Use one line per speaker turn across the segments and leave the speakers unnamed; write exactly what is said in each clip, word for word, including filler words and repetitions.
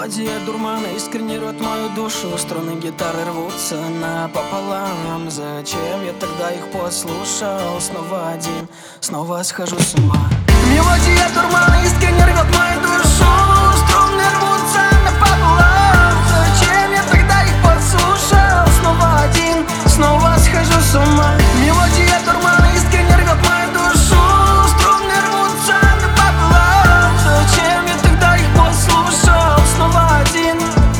Мелодия дурмана искренне рвет мою душу. Струны гитары рвутся напополам. Зачем я тогда их послушал? Снова один, снова схожу с ума. Мелодия дурмана искренне рвет мою душу. Струны рвутся напополам. Зачем я тогда их послушал? Снова один, снова схожу с ума. Мелодия дурмана искренне рвет мою душу. Струны рвутся напополам. Зачем я тогда их послушал? Снова один.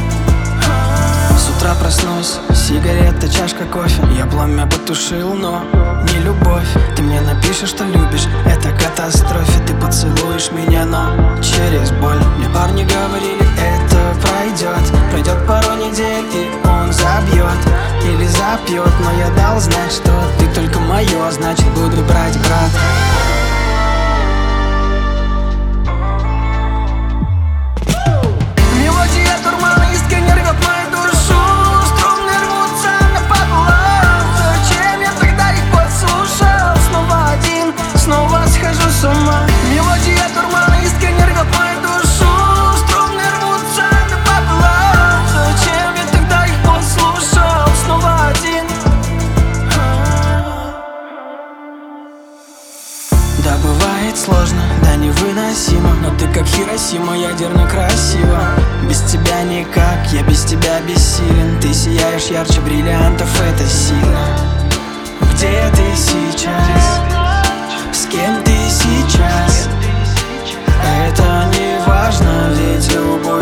С утра проснусь, сигарета, чашка кофе. Я пламя потушил, но не любовь. Ты мне напишешь, что любишь, это катастрофа. Ты поцелуешь меня, но через боль. Мне парни говорили, это пройдет. Пройдет пару недель, и он забьет или запьет. Но я дал знать, что ты только мое, значит буду брать, брат. Мелодия дурмана искренне рвет мою душу. Струны рвутся напополам. Зачем я тогда их послушал? Снова один, снова схожу с ума. Мелодия дурмана искренне рвет мою душу. Струны рвутся напополам. Зачем я тогда их послушал? Снова один. Да, бывает сложно, да невыносимо, но ты как Хиросима, ядерно красиво. Без тебя никак, я без тебя бессилен. Ты сияешь ярче бриллиантов, это сильно. Где ты сейчас? С кем ты сейчас? Это не важно, ведь любовь